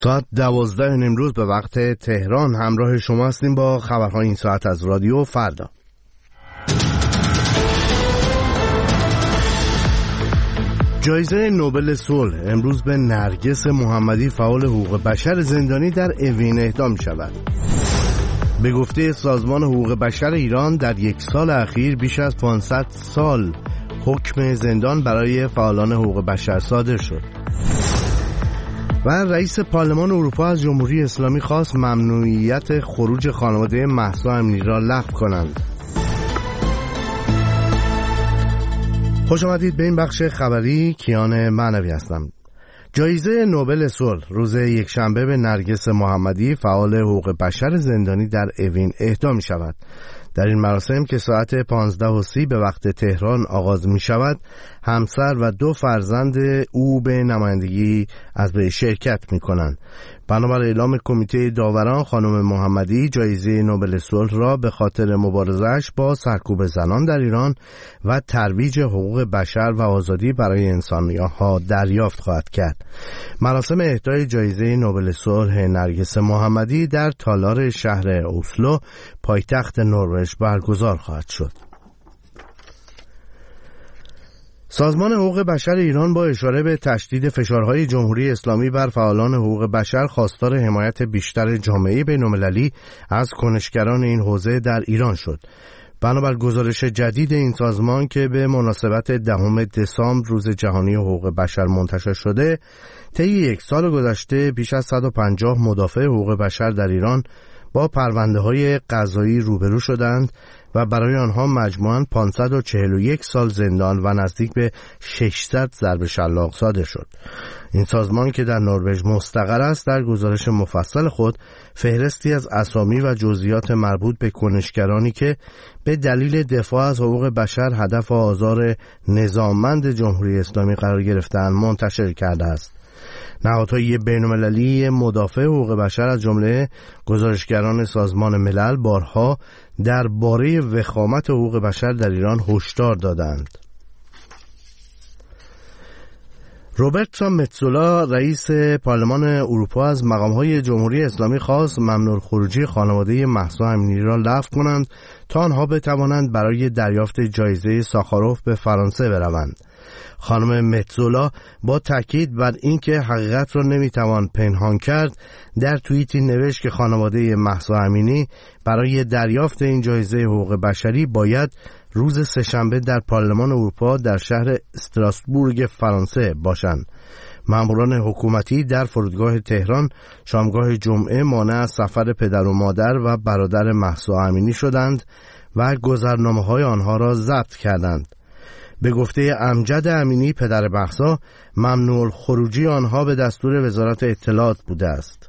ساعت 12 امروز به وقت تهران همراه شما هستیم با خبرهای این ساعت از رادیو فردا. جایزه نوبل صلح امروز به نرگس محمدی فعال حقوق بشر زندانی در اوین اهدا می شود. به گفته سازمان حقوق بشر ایران در یک سال اخیر بیش از 500 سال حکم زندان برای فعالان حقوق بشر صادر شد. و رئیس پارلمان اروپا از جمهوری اسلامی خواست ممنوعیت خروج خانواده مهسا امینی را لغو کنند. خوش آمدید به این بخش خبری. کیان معنوی هستم. جایزه نوبل صلح روز یکشنبه به نرگس محمدی فعال حقوق بشر زندانی در اوین اهدا می شود. در این مراسم که ساعت 15:30 به وقت تهران آغاز می شود، همسر و 2 فرزند او به نمایندگی از به شرکت می کنند. بنابر اعلام کمیته داوران، خانم محمدی جایزه نوبل صلح را به خاطر مبارزه‌اش با سرکوب زنان در ایران و ترویج حقوق بشر و آزادی برای انسان‌ها دریافت خواهد کرد. مراسم اهدای جایزه نوبل صلح نرگس محمدی در تالار شهر اسلو، پایتخت نروژ برگزار خواهد شد. سازمان حقوق بشر ایران با اشاره به تشدید فشارهای جمهوری اسلامی بر فعالان حقوق بشر خواستار حمایت بیشتر جامعه بین‌المللی از کنشگران این حوزه در ایران شد. بنابر گزارش جدید این سازمان که به مناسبت 10 دسامبر روز جهانی حقوق بشر منتشر شده، طی یک سال گذشته بیش از 150 مدافع حقوق بشر در ایران با پرونده‌های قضایی روبرو شدند و برای آنها مجموعاً 541 سال زندان و نزدیک به 600 ضرب شلاق صادر شد. این سازمان که در نروژ مستقر است در گزارش مفصل خود فهرستی از اسامی و جزئیات مربوط به کنشگرانی که به دلیل دفاع از حقوق بشر هدف آزار نظاممند جمهوری اسلامی قرار گرفتند منتشر کرده است. نهادهای بین‌المللی مدافع حقوق بشر از جمله گزارشگران سازمان ملل بارها درباره وخامت حقوق بشر در ایران هشدار دادند. روبرتا متزولا رئیس پارلمان اروپا از مقام‌های جمهوری اسلامی خواست ممنوع خروجی خانواده مهسا امینی را لغو کنند تا آنها بتوانند برای دریافت جایزه ساخاروف به فرانسه بروند. خانم متزولا با تاکید بر اینکه حقیقت را نمیتوان پنهان کرد در توییتی نوشت که خانواده مهسا امینی برای دریافت این جایزه حقوق بشری باید روز سه‌شنبه در پارلمان اروپا در شهر استراسبورگ فرانسه باشند. ماموران حکومتی در فرودگاه تهران شامگاه جمعه مانع از سفر پدر و مادر و برادر مهسا امینی شدند و گذرنامه‌های آنها را ضبط کردند. به گفته امجد امینی پدر مهسا، ممنوع خروجی آنها به دستور وزارت اطلاعات بوده است.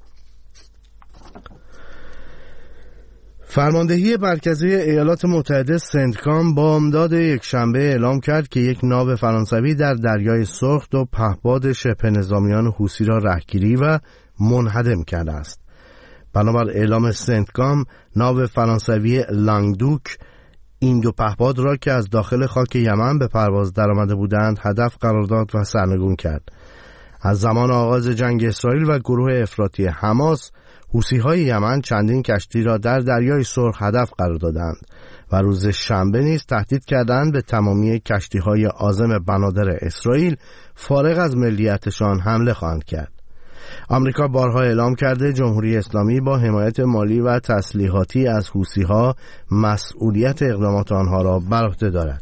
فرماندهی مرکزی ایالات متحده سنتکام بامداد یکشنبه اعلام کرد که یک ناو فرانسوی در دریای سرخ 2 پهپاد شبه نظامیان حوثی را رهگیری و منهدم کرده است. بنابر اعلام سنتکام، ناو فرانسوی لانگدوک این 2 پهپاد را که از داخل خاک یمن به پرواز درآمده بودند هدف قرار داد و سرنگون کرد. از زمان آغاز جنگ اسرائیل و گروه افراطی حماس، حوثی‌های یمن چندین کشتی را در دریای سرخ هدف قرار دادند و روز شنبه نیز تهدید کردند به تمامی کشتی‌های عازم بنادر اسرائیل فارغ از ملیتشان حمله خواهند کرد. آمریکا بارها اعلام کرده جمهوری اسلامی با حمایت مالی و تسلیحاتی از حوثی‌ها مسئولیت اقدامات آنها را بر عهده دارد.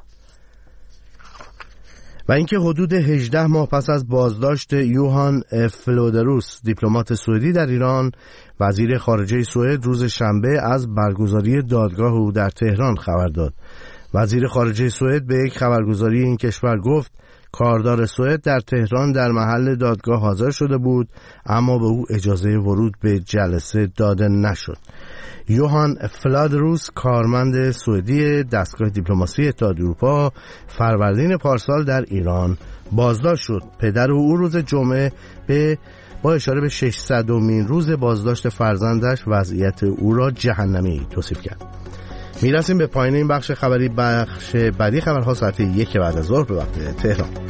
و اینکه حدود 18 ماه پس از بازداشت یوهان فلودروس دیپلمات سوئدی در ایران، وزیر خارجه سوئد روز شنبه از برگزاری دادگاه او در تهران خبر داد. وزیر خارجه سوئد به یک خبرگزاری این کشور گفت کاردار سوئد در تهران در محل دادگاه حاضر شده بود، اما به او اجازه ورود به جلسه داده نشد. یوهان فلادروس کارمند سوئدی دستگاه دیپلماسی اتحادیه اروپا فروردین پارسال در ایران بازداشت شد. پدر او روز جمعه با اشاره به 600مین روز بازداشت فرزندش وضعیت او را جهنمی توصیف کرد. میرسیم به پایان این بخش خبری. بخش بعدی خبرها ساعت 1 بعد از ظهر به وقت تهران.